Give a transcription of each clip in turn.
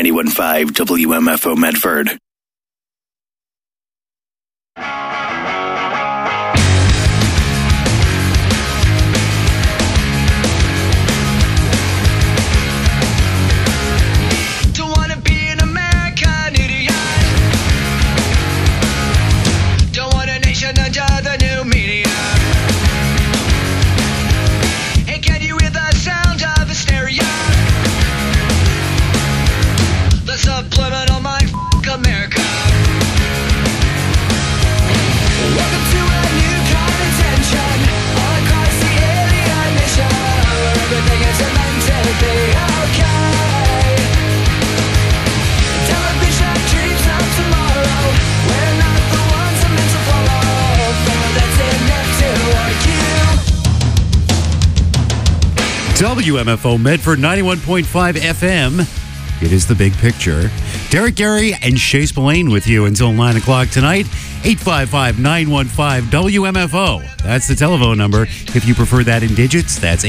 91.5 WMFO Medford. WMFO Medford 91.5 FM. It is The Big Picture. Derek Gary and Shay Spillane with you until 9 o'clock tonight. 855-915-WMFO. That's the telephone number. If you prefer that in digits, that's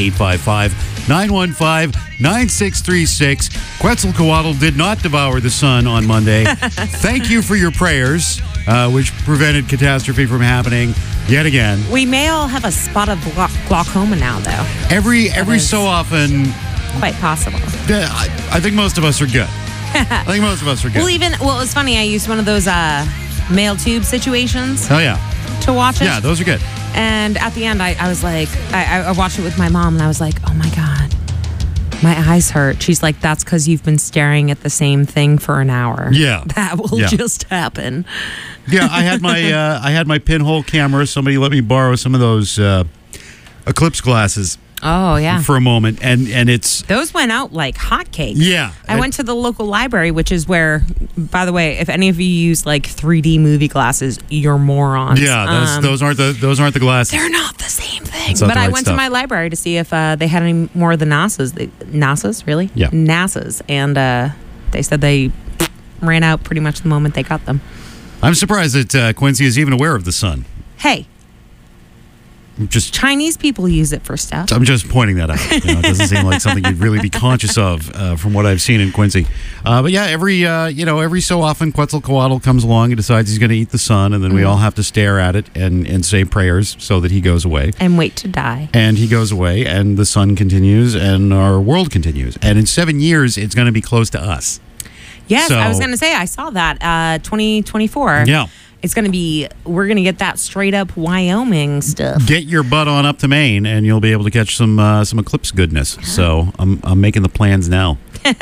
855-915-9636. Quetzalcoatl did not devour the sun on Monday. Thank you for your prayers, which prevented catastrophe from happening yet again. We may all have a spot of glaucoma now, though. Every so often... Quite possible. I think most of us are good. Well, it was funny. I used one of those male tube situations. Oh, yeah. To watch it. Yeah, those are good. And at the end, I was like, I watched it with my mom, and I was like, oh my God, my eyes hurt. She's like, that's because you've been staring at the same thing for an hour. Yeah. That will just happen. Yeah, I had my pinhole camera. Somebody let me borrow some of those eclipse glasses. Oh, yeah. For a moment, and it's... Those went out like hotcakes. Yeah. I went to the local library, which is where, by the way, if any of you use like 3D movie glasses, you're morons. Yeah, those aren't the glasses. They're not the same thing. But I went to my library to see if they had any more of the NASA's. NASA's, really? Yeah. NASA's. And they said they ran out pretty much the moment they got them. I'm surprised that Quincy is even aware of the sun. Hey. Chinese people use it for stuff. I'm just pointing that out. It doesn't seem like something you'd really be conscious of from what I've seen in Quincy. But yeah, every so often Quetzalcoatl comes along and decides he's going to eat the sun, and then we all have to stare at it and say prayers so that he goes away. And wait to die. And he goes away, and the sun continues, and our world continues. And in 7 years, it's going to be close to us. Yes, I was going to say, I saw that, 2024. Yeah. It's going to be, we're going to get that straight up Wyoming stuff. Get your butt on up to Maine, and you'll be able to catch some eclipse goodness. Yeah. So I'm making the plans now,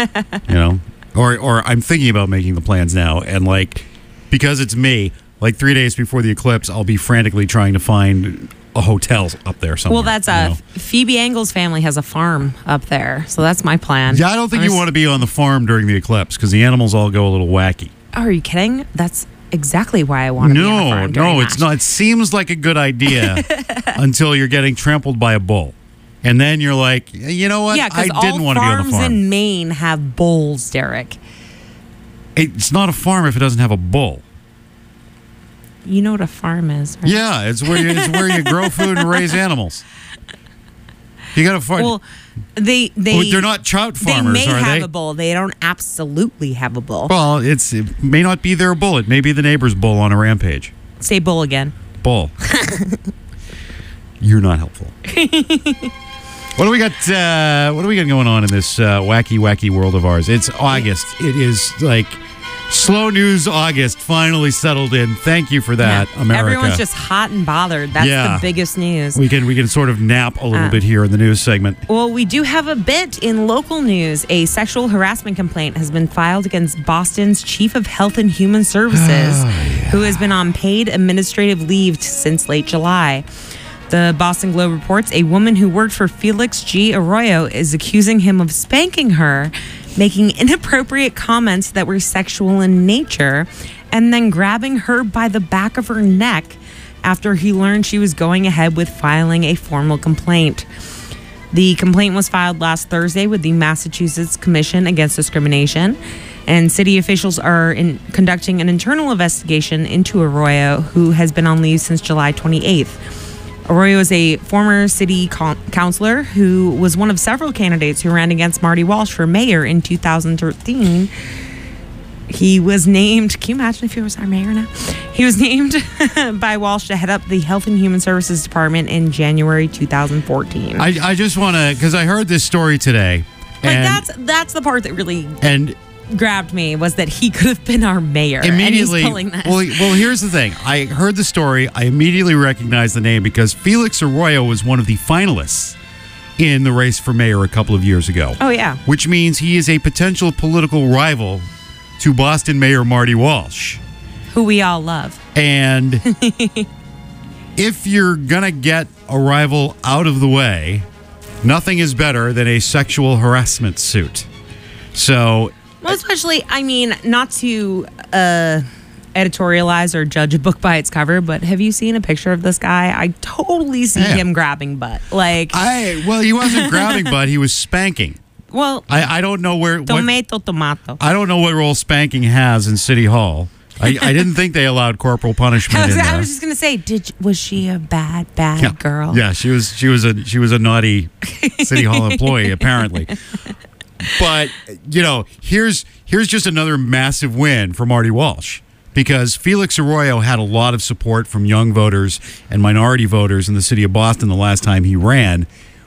or I'm thinking about making the plans now. And like, because it's me, like 3 days before the eclipse, I'll be frantically trying to find a hotel up there somewhere. Well, that's Phoebe Engel's family has a farm up there, so that's my plan. Yeah, I don't think you want to be on the farm during the eclipse because the animals all go a little wacky. Oh, are you kidding? That's exactly why I want to be on the farm. No, it's not. It seems like a good idea until you're getting trampled by a bull. And then you're like, you know what? Yeah, I didn't want to be on the farm. Farms in Maine have bulls, Derek. It's not a farm if it doesn't have a bull. You know what a farm is, right? Yeah, it's where you grow food and raise animals. You got to farm. Well, they're not trout farmers, they may are they? have a bull. They don't absolutely have a bull. Well, it may not be their bull. It may be the neighbor's bull on a rampage. Say bull again. Bull. You're not helpful. What do we got? What do we got going on in this wacky world of ours? It's August. It is like slow news. August finally settled in. Thank you for that, America. Everyone's just hot and bothered. That's the biggest news. We can sort of nap a little bit here in the news segment. Well, we do have a bit in local news. A sexual harassment complaint has been filed against Boston's Chief of Health and Human Services, who has been on paid administrative leave since late July. The Boston Globe reports a woman who worked for Felix G. Arroyo is accusing him of spanking her, making inappropriate comments that were sexual in nature, and then grabbing her by the back of her neck after he learned she was going ahead with filing a formal complaint. The complaint was filed last Thursday with the Massachusetts Commission Against Discrimination, and city officials are conducting an internal investigation into Arroyo, who has been on leave since July 28th. Arroyo is a former city councilor who was one of several candidates who ran against Marty Walsh for mayor in 2013. He was named, can you imagine if he was our mayor now? He was named by Walsh to head up the Health and Human Services Department in January 2014. I just want to, because I heard this story today. Like that's the part that really and grabbed me, was that he could have been our mayor. Immediately, and he's pulling this. Well, here's the thing. I heard the story. I immediately recognized the name because Felix Arroyo was one of the finalists in the race for mayor a couple of years ago. Oh, yeah. Which means he is a potential political rival to Boston Mayor Marty Walsh. Who we all love. And if you're going to get a rival out of the way, nothing is better than a sexual harassment suit. So... Well, especially, I mean, not to editorialize or judge a book by its cover, but have you seen a picture of this guy? I totally see him grabbing butt. Well, he wasn't grabbing butt, he was spanking. Well, I don't know where... Tomato. I don't know what role spanking has in City Hall. I didn't think they allowed corporal punishment in there. I was just gonna say, was she a bad girl? Yeah, she was a naughty City Hall employee apparently. But here's just another massive win for Marty Walsh, because Felix Arroyo had a lot of support from young voters and minority voters in the city of Boston the last time he ran.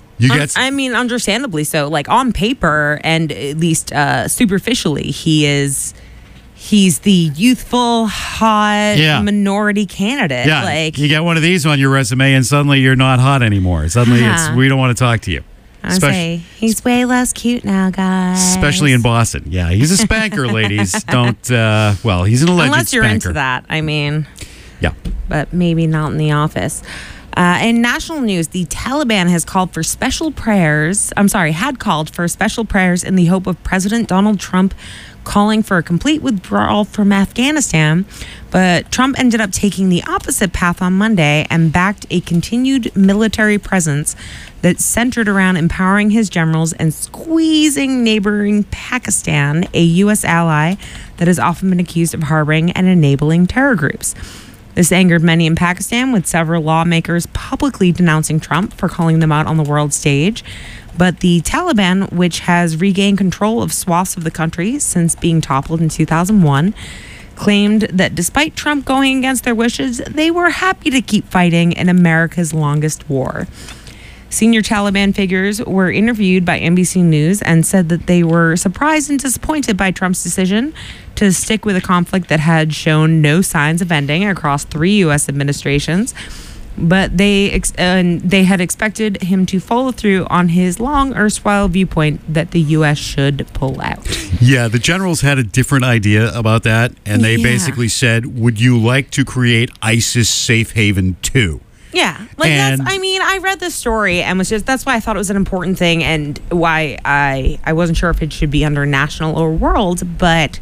I mean, understandably so. Like, on paper, and at least superficially, he's the youthful, hot minority candidate. Yeah, like, you get one of these on your resume, and suddenly you're not hot anymore. Suddenly, we don't want to talk to you. Say he's way less cute now, guys. Especially in Boston. Yeah, he's a spanker, ladies. Don't. He's an alleged unless you're spanker. into that. I mean, yeah, but maybe not in the office. In national news, the Taliban has called for special prayers. Had called for special prayers in the hope of President Donald Trump calling for a complete withdrawal from Afghanistan. But Trump ended up taking the opposite path on Monday and backed a continued military presence that centered around empowering his generals and squeezing neighboring Pakistan, a U.S. ally that has often been accused of harboring and enabling terror groups. This angered many in Pakistan, with several lawmakers publicly denouncing Trump for calling them out on the world stage. But the Taliban, which has regained control of swaths of the country since being toppled in 2001, claimed that despite Trump going against their wishes, they were happy to keep fighting in America's longest war. Senior Taliban figures were interviewed by NBC News and said that they were surprised and disappointed by Trump's decision to stick with a conflict that had shown no signs of ending across 3 U.S. administrations. But they had expected him to follow through on his long erstwhile viewpoint that the U.S. should pull out. Yeah, the generals had a different idea about that, and they basically said, would you like to create ISIS safe haven too? Yeah, I read this story and that's why I thought it was an important thing, and why I wasn't sure if it should be under national or world, but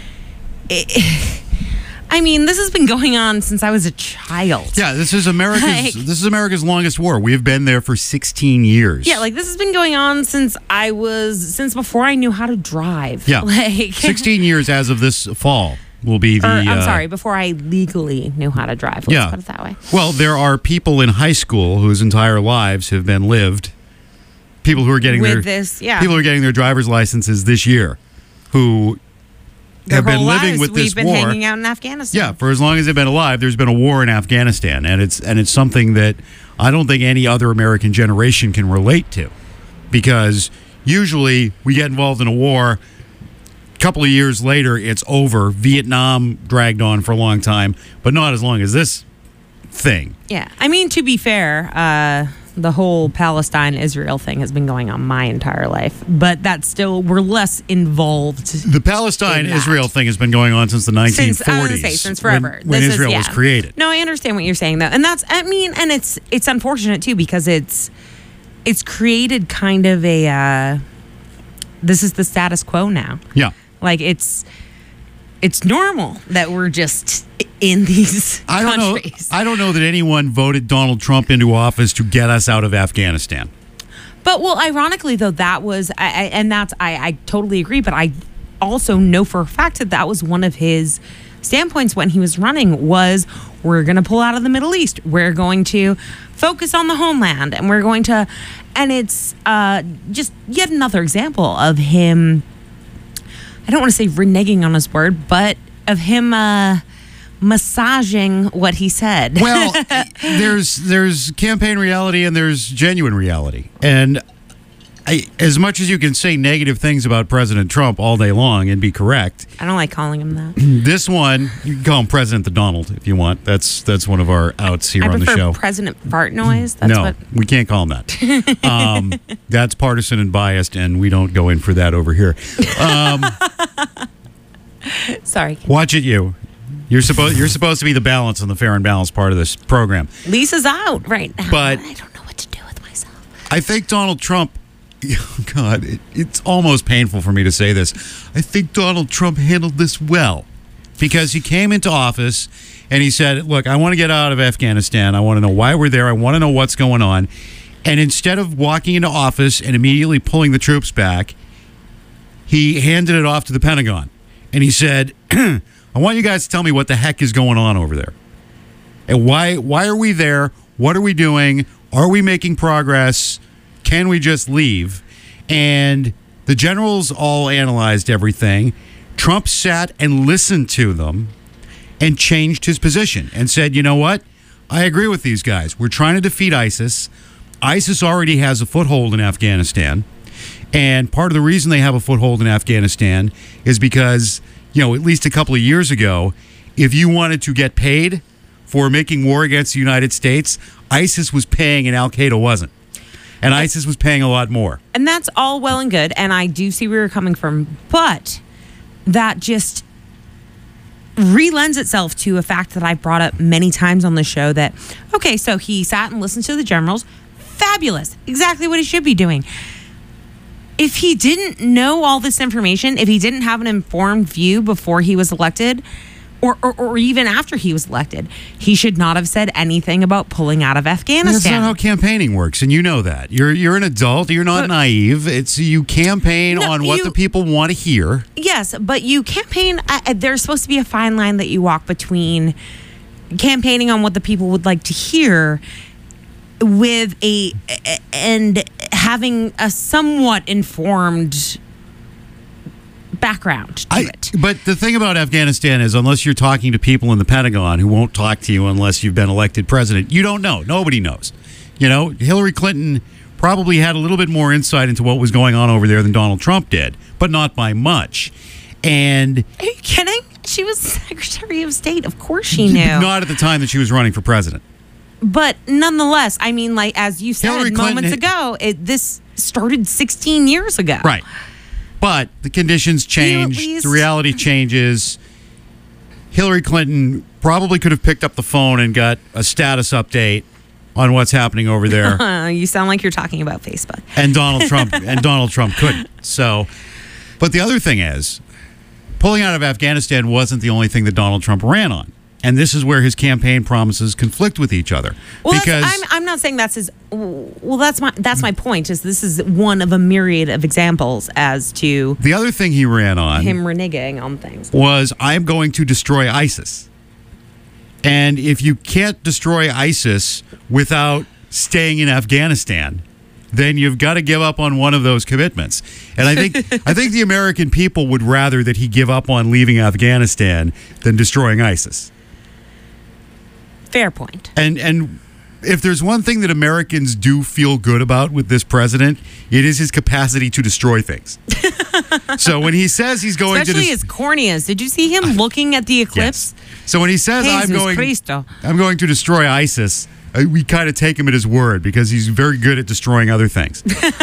this has been going on since I was a child. Yeah, this is America's longest war. We've been there for 16 years. Yeah, this has been going on since before I knew how to drive. Yeah, 16 years as of this fall. Will be before I legally knew how to drive. Let's put it that way. Well, there are people in high school whose entire lives have been lived. People who are getting people who are getting their driver's licenses this year, who have been living with this war. We've been hanging out in Afghanistan. Yeah, for as long as they've been alive, there's been a war in Afghanistan, and it's something that I don't think any other American generation can relate to, because usually we get involved in a war. Couple of years later, it's over. Vietnam dragged on for a long time, but not as long as this thing. Yeah. To be fair, the whole Palestine-Israel thing has been going on my entire life, but we're less involved. The Palestine-Israel thing has been going on since the 1940s. Since forever. When Israel was created. No, I understand what you're saying, though. And and it's unfortunate, too, because it's created kind of this is the status quo now. Yeah. It's normal that we're just in these countries. I don't know that anyone voted Donald Trump into office to get us out of Afghanistan. But, ironically, though, that was, I totally agree, but I also know for a fact that was one of his standpoints when he was running was, we're going to pull out of the Middle East. We're going to focus on the homeland, and we're going to, and it's just yet another example of him I don't want to say reneging on his word, but of him massaging what he said. Well, there's campaign reality and there's genuine reality. And as much as you can say negative things about President Trump all day long and be correct, I don't like calling him that. this one, you can call him President the Donald if you want. That's one of our outs here I on the show. prefer President Fart Noise. That's No, what. we can't call him that. That's partisan and biased, and we don't go in for that over here. Sorry. Watch it, you. You're supposed to be the balance on the fair and balanced part of this program. Lisa's out right now. But- I don't know what to do with myself. I think Donald Trump, God, it's almost painful for me to say this. I think Donald Trump handled this well because he came into office and he said, look, I want to get out of Afghanistan. I want to know why we're there. I want to know what's going on. And instead of walking into office and immediately pulling the troops back, he handed it off to the Pentagon. And he said, I want you guys to tell me what the heck is going on over there. And why are we there? What are we doing? Are we making progress? Can we just leave? And the generals all analyzed everything. Trump sat and listened to them and changed his position and said, you know what? I agree with these guys. We're trying to defeat ISIS. ISIS already has a foothold in Afghanistan. And part of the reason they have a foothold in Afghanistan is because, at least a couple of years ago, if you wanted to get paid for making war against the United States, ISIS was paying and Al-Qaeda wasn't. And ISIS was paying a lot more. And that's all well and good. And I do see where you're coming from. But that just relends itself to a fact that I've brought up many times on the show that, okay, so he sat and listened to the generals. Fabulous. Exactly what he should be doing. If he didn't know all this information, if he didn't have an informed view before he was elected, or even after he was elected, he should not have said anything about pulling out of Afghanistan. That's not how campaigning works, and you know that. You're an adult. You're not naive. It's you campaign on what the people want to hear. Yes, but you campaign. There's supposed to be a fine line that you walk between campaigning on what the people would like to hear with and having a somewhat informed background to it. But the thing about Afghanistan is, unless you're talking to people in the Pentagon who won't talk to you unless you've been elected president, you don't know. Nobody knows. Hillary Clinton probably had a little bit more insight into what was going on over there than Donald Trump did, but not by much. And are you kidding? She was Secretary of State. Of course she knew. Not at the time that she was running for president. But nonetheless, I mean, like as you said Hillary moments ago, this started 16 years ago. Right. But the conditions change, the reality changes. Hillary Clinton probably could have picked up the phone and got a status update on what's happening over there. You sound like you're talking about Facebook. And Donald Trump couldn't. So, but the other thing is, pulling out of Afghanistan wasn't the only thing that Donald Trump ran on. And this is where his campaign promises conflict with each other. Well, because I'm not saying that's his. Well, that's my point. Is this is one of a myriad of examples as to the other thing he ran on, him reneging on things, was I'm going to destroy ISIS. And if you can't destroy ISIS without staying in Afghanistan, then you've got to give up on one of those commitments. And I think the American people would rather that he give up on leaving Afghanistan than destroying ISIS. Fair point. And if there's one thing that Americans do feel good about with this president, it is his capacity to destroy things. So when he says he's going especially to his corneas, did you see him looking at the eclipse? Yes. So when he says I'm going to destroy ISIS, we kind of take him at his word because he's very good at destroying other things.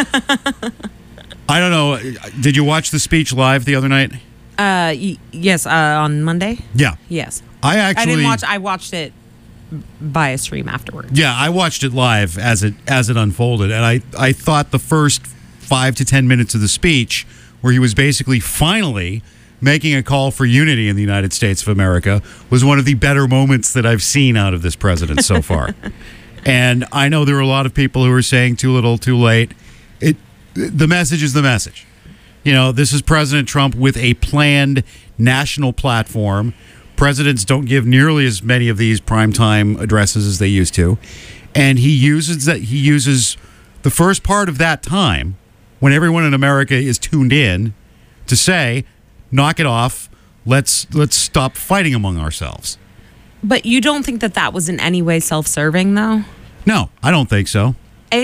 I don't know. Did you watch the speech live the other night? Yes, on Monday. Yeah. Yes. I didn't watch. I watched it by a stream afterwards. Yeah, I watched it live as it unfolded, and I thought the first 5 to 10 minutes of the speech, where he was basically finally making a call for unity in the United States of America, was one of the better moments that I've seen out of this president so far. And I know there are a lot of people who are saying too little, too late. The message is the message. This is President Trump with a planned national platform. Presidents don't give nearly as many of these primetime addresses as they used to. And he uses the first part of that time, when everyone in America is tuned in, to say, knock it off. Let's stop fighting among ourselves. But you don't think that was in any way self-serving, though? No, I don't think so.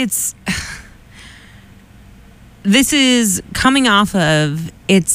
This is coming off of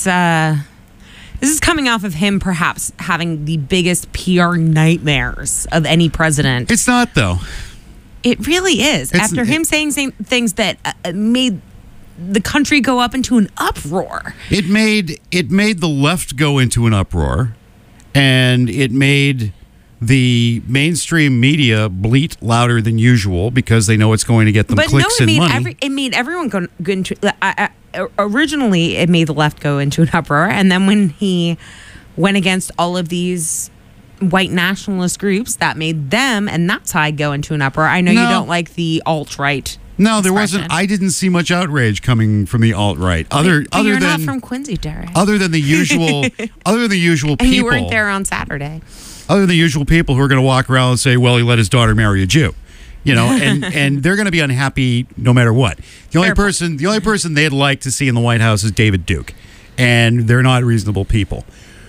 him perhaps having the biggest PR nightmares of any president. It's not, though. It really is. After him saying things that made the country go up into an uproar. It made the left go into an uproar, and it made the mainstream media bleat louder than usual because they know it's going to get them clicks and money. It made everyone go into. Originally, it made the left go into an uproar, and then when he went against all of these white nationalist groups, that made them and that side go into an uproar. I know you don't like the alt-right. No, there wasn't. I didn't see much outrage coming from the alt-right. You're not from Quincy, Derek. Other than the usual people. And you weren't there on Saturday. Other than the usual people who are going to walk around and say, well, he let his daughter marry a Jew. And they're going to be unhappy no matter what. The only person they'd like to see in the White House is David Duke. And they're not reasonable people.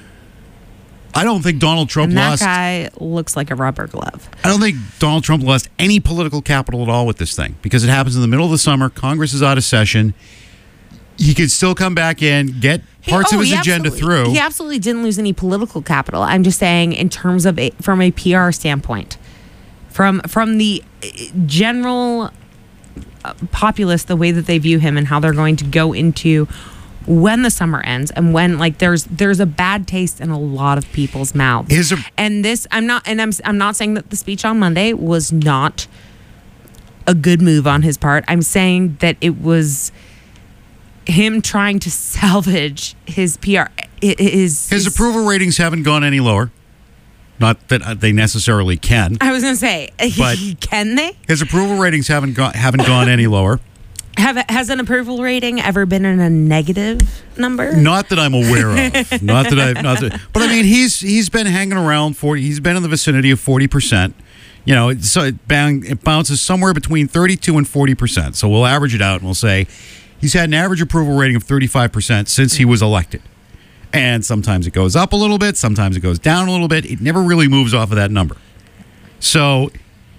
I don't think Donald Trump lost. That guy looks like a rubber glove. I don't think Donald Trump lost any political capital at all with this thing because it happens in the middle of the summer. Congress is out of session. He could still come back in, get parts of his agenda through. He absolutely didn't lose any political capital. I'm just saying, in terms of from a PR standpoint, from the general populace, the way that they view him and how they're going to go into when the summer ends and when there's a bad taste in a lot of people's mouths. I'm not saying that the speech on Monday was not a good move on his part. I'm saying that it was him trying to salvage his PR. His approval ratings haven't gone any lower. Not that they necessarily can. I was going to say, but can they? His approval ratings haven't gone any lower. Has an approval rating ever been in a negative number? Not that I'm aware of. But I mean, he's been hanging around 40. He's been in the vicinity of 40%. So it bounces somewhere between 32 and 40%. So we'll average it out and we'll say he's had an average approval rating of 35% since he was elected. And sometimes it goes up a little bit, sometimes it goes down a little bit. It never really moves off of that number. So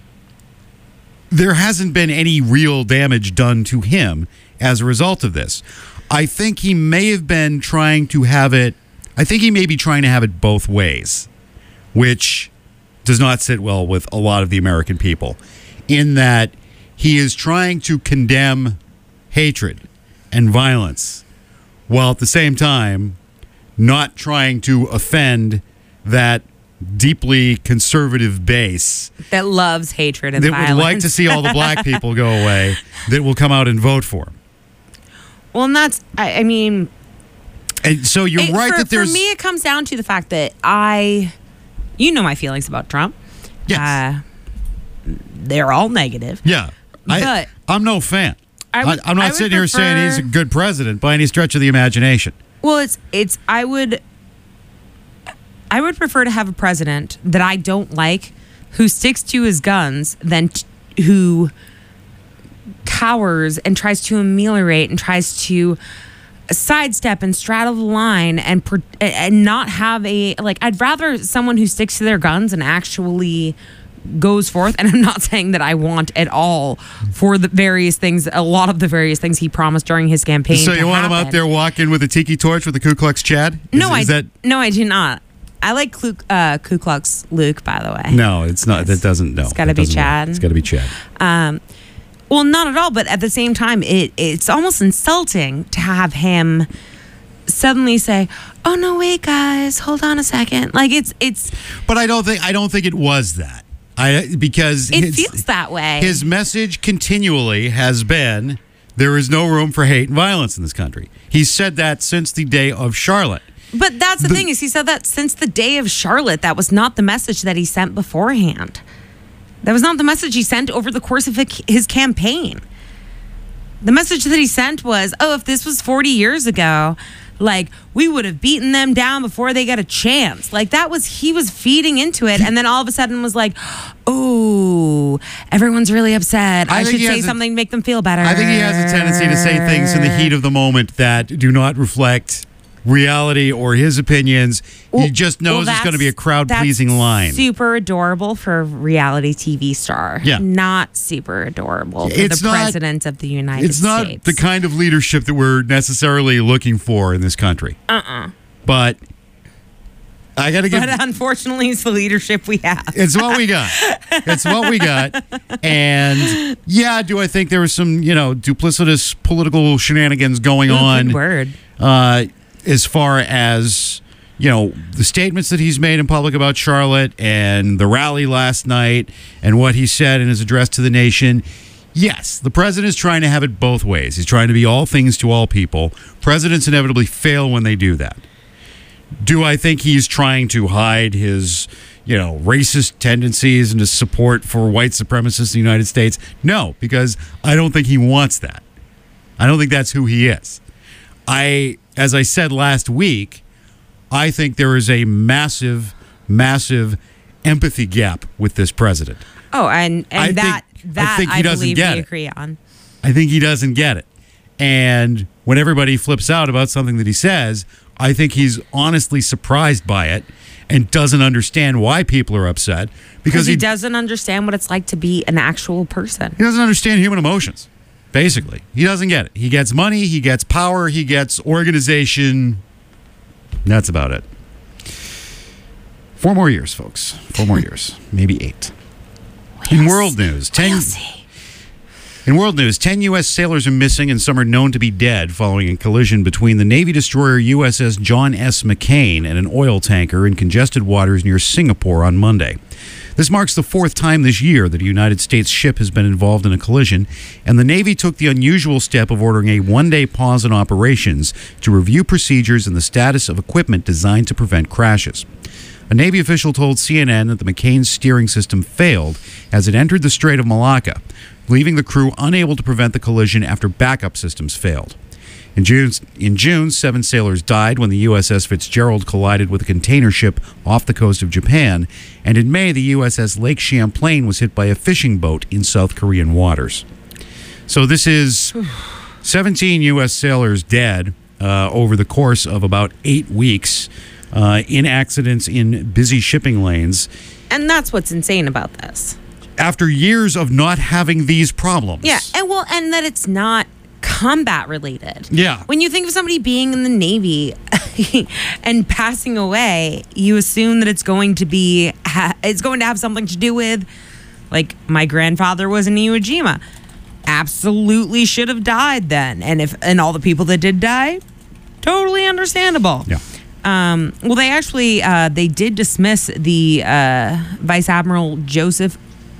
there hasn't been any real damage done to him as a result of this. I think he may have been trying to have it, both ways, which does not sit well with a lot of the American people, in that he is trying to condemn hatred and violence while at the same time not trying to offend that deeply conservative base that loves hatred and violence. That would like to see all the black people go away, that will come out and vote for him. Well, and that's, and so you're right that there's... For me, it comes down to the fact that you know my feelings about Trump. Yes. They're all negative. Yeah. But I'm no fan. I'm not sitting here saying he's a good president by any stretch of the imagination. Well, I would prefer to have a president that I don't like, who sticks to his guns, than who cowers and tries to ameliorate and tries to sidestep and straddle the line and not have I'd rather someone who sticks to their guns and actually goes forth. And I'm not saying that I want at all for a lot of the various things he promised during his campaign. So you want him out there walking with a tiki torch with a Ku Klux Chad? No, I do not. I like Ku Klux Luke, by the way. No, it's not. That doesn't. No, it's got to be Chad. It's got to be Chad. Well, not at all. But at the same time, it's almost insulting to have him suddenly say, "Oh no, wait, guys, hold on a second." Like it's. But I don't think it was that. Because it feels that way. His message continually has been, there is no room for hate and violence in this country. He's said that since the day of Charlotte. But that's the thing, is he said that since the day of Charlotte. That was not the message that he sent beforehand. That was not the message he sent over the course of his campaign. The message that he sent was, if this was 40 years ago, we would have beaten them down before they got a chance. He was feeding into it, and then all of a sudden was like, oh, everyone's really upset. I should say something to make them feel better. I think he has a tendency to say things in the heat of the moment that do not reflect reality or his opinions. He just knows it's going to be a crowd-pleasing line. Super adorable for a reality TV star. Yeah. Not super adorable for the president of the United States. It's not the kind of leadership that we're necessarily looking for in this country. But I got to give... But unfortunately, it's the leadership we have. It's what we got. It's what we got. And yeah, do I think there was some, duplicitous political shenanigans going on? Good word. As far as, the statements that he's made in public about Charlotte and the rally last night and what he said in his address to the nation. Yes, the president is trying to have it both ways. He's trying to be all things to all people. Presidents inevitably fail when they do that. Do I think he's trying to hide his, racist tendencies and his support for white supremacists in the United States? No, because I don't think he wants that. I don't think that's who he is. As I said last week, I think there is a massive, massive empathy gap with this president. Oh, and I believe we agree on. I think he doesn't get it. And when everybody flips out about something that he says, I think he's honestly surprised by it and doesn't understand why people are upset. Because he doesn't understand what it's like to be an actual person. He doesn't understand human emotions, basically. He doesn't get it. He gets money, he gets power, he gets organization. That's about it. 4 more years, folks. 4 more years. Maybe 8. In world news, 10 U.S. sailors are missing and some are known to be dead following a collision between the Navy destroyer USS John S. McCain and an oil tanker in congested waters near Singapore on Monday. This marks the 4th time this year that a United States ship has been involved in a collision, and the Navy took the unusual step of ordering a 1-day pause in operations to review procedures and the status of equipment designed to prevent crashes. A Navy official told CNN that the McCain's steering system failed as it entered the Strait of Malacca, leaving the crew unable to prevent the collision after backup systems failed. In June, 7 sailors died when the USS Fitzgerald collided with a container ship off the coast of Japan, and in May, the USS Lake Champlain was hit by a fishing boat in South Korean waters. So this is 17 U.S. sailors dead over the course of about 8 weeks in accidents in busy shipping lanes. And that's what's insane about this. After years of not having these problems. Yeah, and that it's not combat related. Yeah. When you think of somebody being in the Navy and passing away, you assume that it's going to have something to do with, like, my grandfather was in Iwo Jima. Absolutely should have died then. And all the people that did die, totally understandable. Yeah. Well, they actually they did dismiss the Vice Admiral Joseph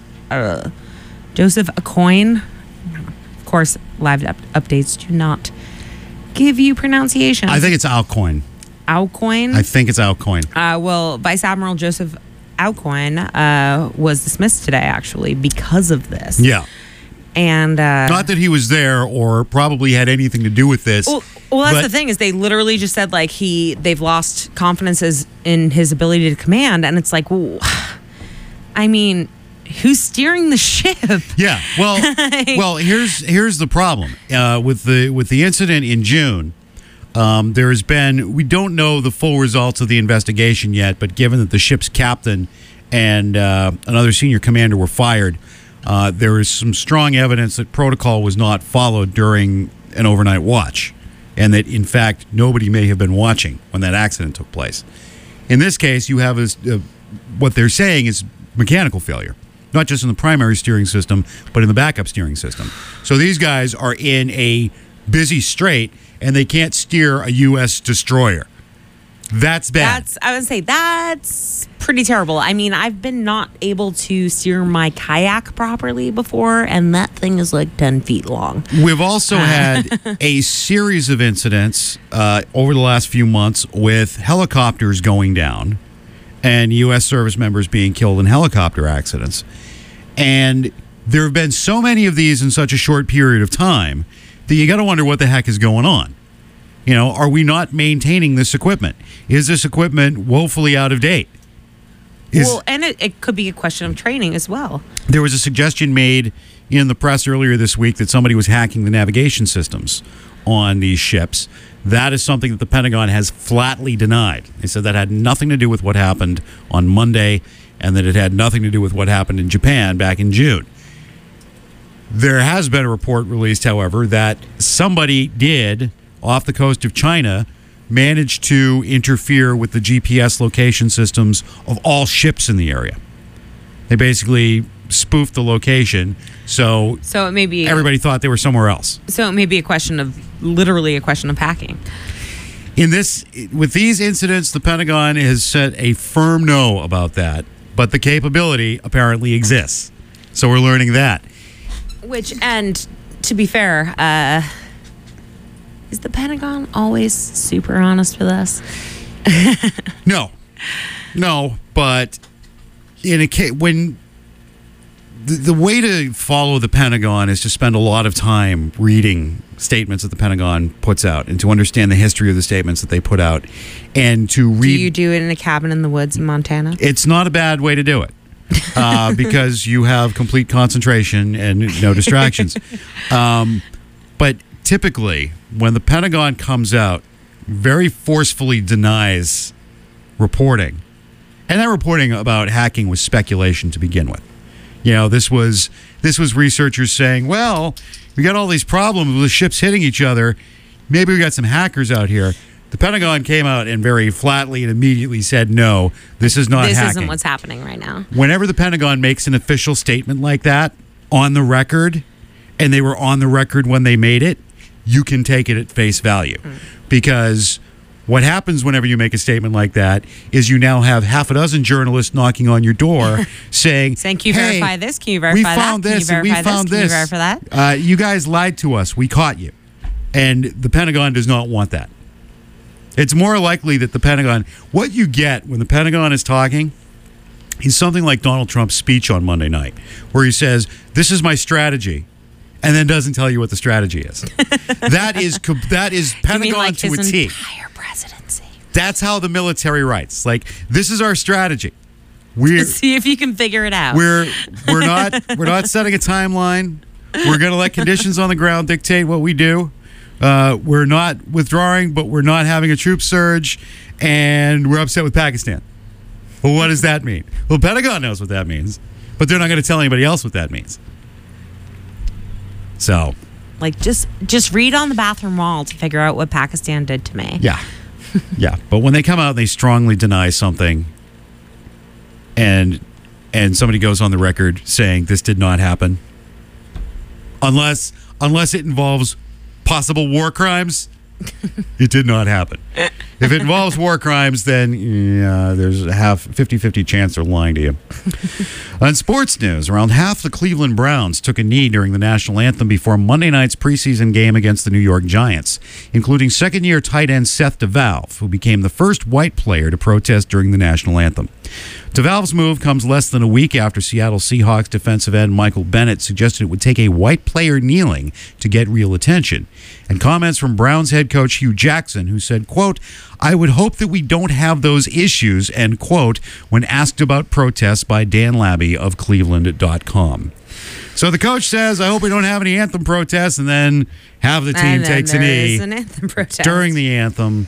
Aucoin. Of course, live updates do not give you pronunciations. I think it's Aucoin. Aucoin? I think it's Aucoin. Well, Vice Admiral Joseph Aucoin was dismissed today, actually, because of this. Yeah. And not that he was there or probably had anything to do with this. Well, that's the thing, is they literally just said, like, they've lost confidence in his ability to command, and it's like, well, I mean, who's steering the ship? Yeah. Well, here's the problem with the incident in June. We don't know the full results of the investigation yet, but given that the ship's captain and another senior commander were fired, there is some strong evidence that protocol was not followed during an overnight watch, and that, in fact, nobody may have been watching when that accident took place. In this case, you have what they're saying is mechanical failure, not just in the primary steering system, but in the backup steering system. So these guys are in a busy strait, and they can't steer a U.S. destroyer. That's bad. I would say that's pretty terrible. I mean, I've been not able to steer my kayak properly before, and that thing is like 10 feet long. We've also had a series of incidents over the last few months with helicopters going down and U.S. service members being killed in helicopter accidents. And there have been so many of these in such a short period of time that you got to wonder what the heck is going on. You know, are we not maintaining this equipment? Is this equipment woefully out of date? And it could be a question of training as well. There was a suggestion made in the press earlier this week that somebody was hacking the navigation systems on these ships. That is something that the Pentagon has flatly denied. They said that had nothing to do with what happened on Monday, and that it had nothing to do with what happened in Japan back in June. There has been a report released, however, that somebody did, off the coast of China, manage to interfere with the GPS location systems of all ships in the area. They basically spoofed the location, so it may be everybody thought they were somewhere else. So it may be literally a question of hacking. With these incidents, the Pentagon has said a firm no about that, but the capability apparently exists. So we're learning that. And to be fair, is the Pentagon always super honest with us? No, but in a case when the way to follow the Pentagon is to spend a lot of time reading statements that the Pentagon puts out and to understand the history of the statements that they put out, and to read. Do you do it in a cabin in the woods in Montana? It's not a bad way to do it. Because you have complete concentration and no distractions. But typically, when the Pentagon comes out, very forcefully denies reporting. And that reporting about hacking was speculation to begin with. You know, this was researchers saying, well, we got all these problems with ships hitting each other. Maybe we got some hackers out here. The Pentagon came out and very flatly and immediately said, no, this is not hacking. This isn't what's happening right now. Whenever the Pentagon makes an official statement like that on the record, and they were on the record when they made it, you can take it at face value. Because what happens whenever you make a statement like that is you now have half a dozen journalists knocking on your door saying, can you verify this? Can you verify we that? Found this, and we found this. Can you verify that? You guys lied to us. We caught you. And the Pentagon does not want that. It's more likely that the Pentagon, what you get when the Pentagon is talking, is something like Donald Trump's speech on Monday night, where he says, this is my strategy, and then doesn't tell you what the strategy is. That is Pentagon you mean like to a his T. entire presidency. That's how the military writes. Like, this is our strategy. See if you can figure it out. We're not setting a timeline. We're going to let conditions on the ground dictate what we do. We're not withdrawing, but we're not having a troop surge, and we're upset with Pakistan. Well, what does that mean? Well, the Pentagon knows what that means, but they're not going to tell anybody else what that means. So, like, just read on the bathroom wall to figure out what Pakistan did to me. Yeah. Yeah. But when they come out and they strongly deny something, and somebody goes on the record saying this did not happen, unless it involves possible war crimes, it did not happen. If it involves war crimes, then there's a 50-50 chance they're lying to you. On sports news, around half the Cleveland Browns took a knee during the national anthem before Monday night's preseason game against the New York Giants, including second-year tight end Seth DeValve, who became the first white player to protest during the national anthem. DeValve's move comes less than a week after Seattle Seahawks defensive end Michael Bennett suggested it would take a white player kneeling to get real attention. And comments from Browns head coach Hugh Jackson, who said, quote, I would hope that we don't have those issues, end quote, when asked about protests by Dan Labby of Cleveland.com. So the coach says, I hope we don't have any anthem protests, and then half the team takes a knee an anthem protest during the anthem.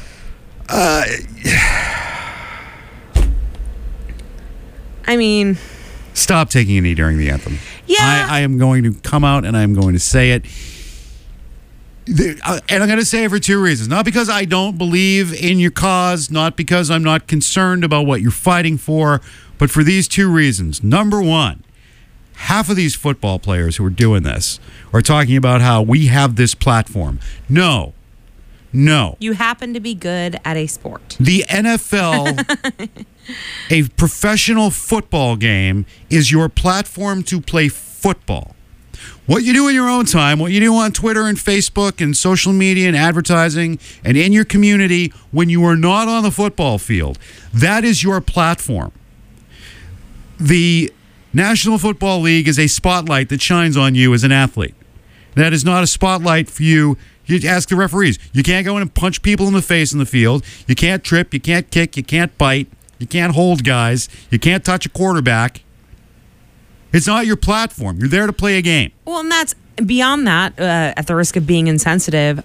I mean, stop taking a knee during the anthem. Yeah. I am going to come out and I'm going to say it. And I'm going to say it for two reasons. Not because I don't believe in your cause, not because I'm not concerned about what you're fighting for, but for these two reasons. Number one, half of these football players who are doing this are talking about how we have this platform. No. You happen to be good at a sport. The NFL, a professional football game, is your platform to play football. What you do in your own time, what you do on Twitter and Facebook and social media and advertising and in your community when you are not on the football field, that is your platform. The National Football League is a spotlight that shines on you as an athlete. That is not a spotlight for you. You ask the referees. You can't go in and punch people in the face in the field. You can't trip. You can't kick. You can't bite. You can't hold guys. You can't touch a quarterback. It's not your platform. You're there to play a game. Well, and beyond that, at the risk of being insensitive,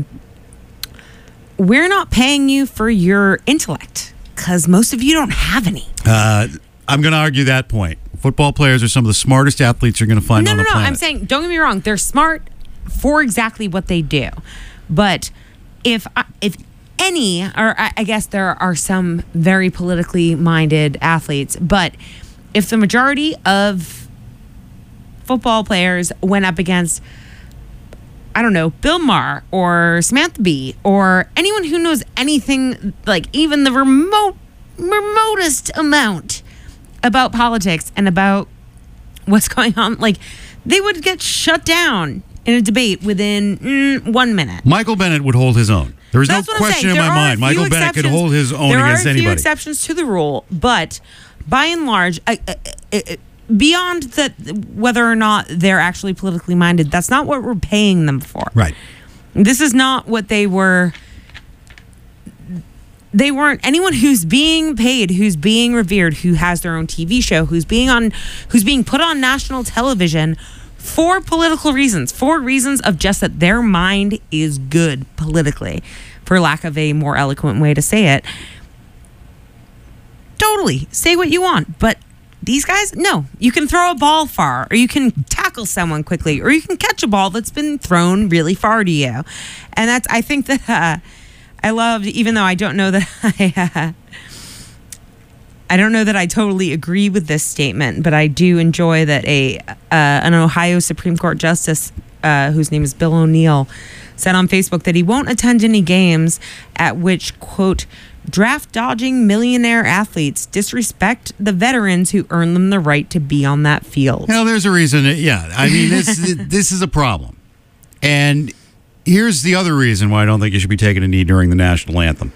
we're not paying you for your intellect because most of you don't have any. I'm going to argue that point. Football players are some of the smartest athletes you're going to find on the planet. I'm saying, don't get me wrong. They're smart for exactly what they do. But if any, or I guess there are some very politically minded athletes, but if the majority of football players went up against, I don't know, Bill Maher or Samantha Bee or anyone who knows anything, like even the remotest amount about politics and about what's going on, like they would get shut down in a debate within 1 minute. Michael Bennett would hold his own. There was no question in my mind. Michael Bennett could hold his own against anybody. There are a few exceptions to the rule, but by and large, beyond that, whether or not they're actually politically minded, that's not what we're paying them for. Right. This is not what they were. They weren't anyone who's being paid, who's being revered, who has their own TV show, who's being put on national television for political reasons, for reasons of just that their mind is good politically, for lack of a more eloquent way to say it. Totally, say what you want, but these guys, no. You can throw a ball far, or you can tackle someone quickly, or you can catch a ball that's been thrown really far to you. And that's, I think that I loved, even though I don't know that I don't know that I totally agree with this statement, but I do enjoy that an Ohio Supreme Court justice, whose name is Bill O'Neill, said on Facebook that he won't attend any games at which, quote, draft-dodging millionaire athletes disrespect the veterans who earn them the right to be on that field. There's a reason. I mean, this is a problem. And here's the other reason why I don't think you should be taking a knee during the national anthem.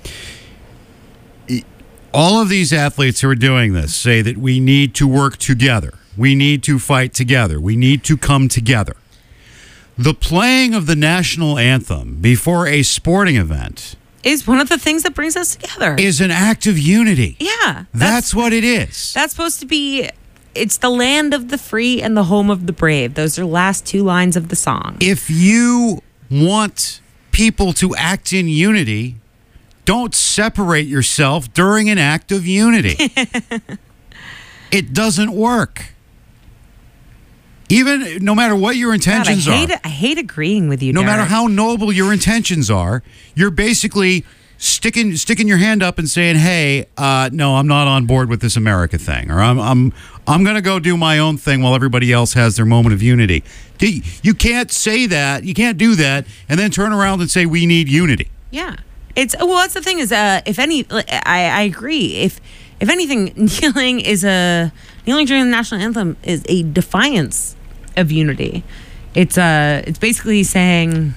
All of these athletes who are doing this say that we need to work together. We need to fight together. We need to come together. The playing of the national anthem before a sporting event is one of the things that brings us together. Is an act of unity. Yeah. That's what it is. That's supposed to be, it's the land of the free and the home of the brave. Those are the last two lines of the song. If you want people to act in unity, don't separate yourself during an act of unity. It doesn't work. Even no matter what your intentions are. I hate agreeing with you, No Derek. matter how noble your intentions are, you're basically sticking your hand up and saying, "Hey, no, I'm not on board with this America thing," or I'm going to go do my own thing while everybody else has their moment of unity. You can't say that. You can't do that and then turn around and say we need unity. Yeah. That's the thing is, if any, I agree. If anything, kneeling during the national anthem is a defiance of unity. It's basically saying,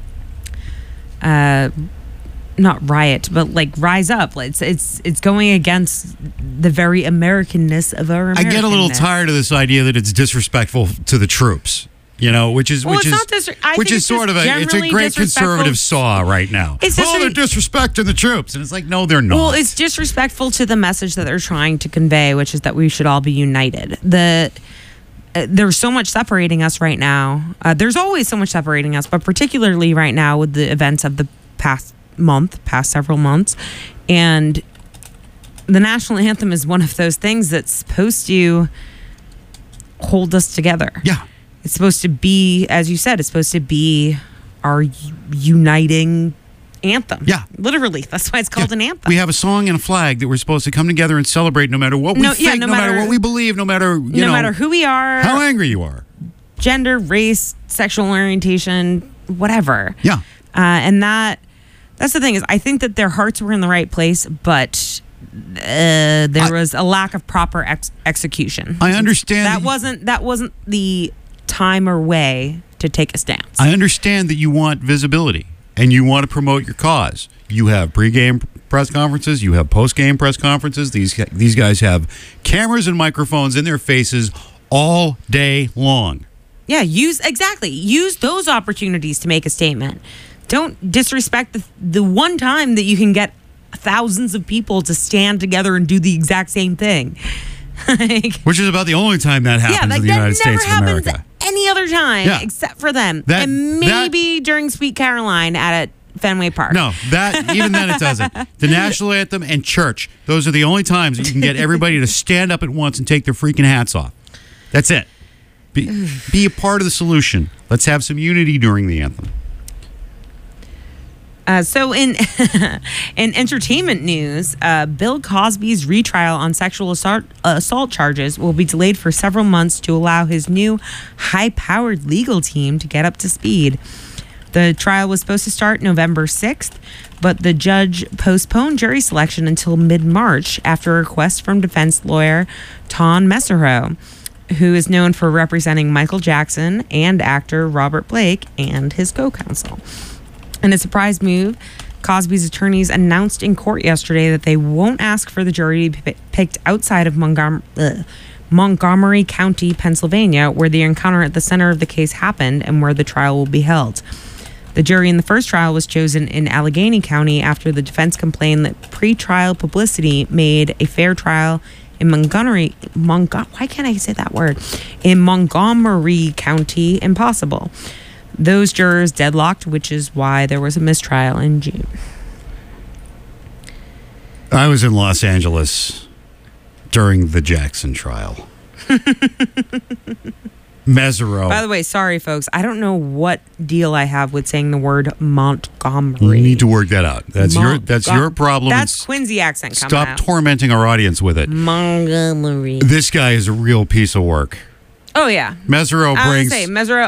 not riot, but like rise up. It's going against the very Americanness of our Americanness. I get a little tired of this idea that it's disrespectful to the troops. Which is sort of it's a great conservative saw right now. They're disrespecting the troops, and it's like, no, they're not. Well, it's disrespectful to the message that they're trying to convey, which is that we should all be united. There's so much separating us right now. There's always so much separating us, but particularly right now with the events of the past several months, and the national anthem is one of those things that's supposed to hold us together. Yeah. It's supposed to be, as you said, it's supposed to be our uniting anthem. Yeah. Literally. That's why it's called an anthem. We have a song and a flag that we're supposed to come together and celebrate no matter what we think, no matter what we believe, no matter who we are. How angry you are. Gender, race, sexual orientation, whatever. Yeah. And that's the thing is, I think that their hearts were in the right place, but there was a lack of proper execution. I understand. That wasn't the time or way to take a stance. I understand that you want visibility and you want to promote your cause. You have pre-game press conferences, you have post-game press conferences. These guys have cameras and microphones in their faces all day long. Yeah, use those opportunities to make a statement. Don't disrespect the one time that you can get thousands of people to stand together and do the exact same thing. Which is about the only time that happens in the United States of America. Any other time Yeah. except for them. That- and maybe during Sweet Caroline at Fenway Park. No, even then it doesn't. The national anthem and church, those are the only times that you can get everybody to stand up at once and take their freaking hats off. That's it. Be a part of the solution. Let's have some unity during the anthem. So in in entertainment news, Bill Cosby's retrial on sexual assault charges will be delayed for several months to allow his new high-powered legal team to get up to speed. The trial was supposed to start November 6th, but the judge postponed jury selection until mid-March after a request from defense lawyer Tom Mesereau, who is known for representing Michael Jackson and actor Robert Blake and his co-counsel. In a surprise move, Cosby's attorneys announced in court yesterday that they won't ask for the jury to be picked outside of Montgomery County, Pennsylvania, where the encounter at the center of the case happened and where the trial will be held. The jury in the first trial was chosen in Allegheny County after the defense complained that pre-trial publicity made a fair trial in Montgomery County impossible. Those jurors deadlocked, which is why there was a mistrial in June. I was in Los Angeles during the Jackson trial. Mesereau. By the way, sorry, folks. I don't know what deal I have with saying the word Montgomery. You need to work that out. That's your problem. That's Quincy accent coming Stop out. tormenting our audience with it. Montgomery. This guy is a real piece of work. Oh yeah. Mesereau brings. Mesereau.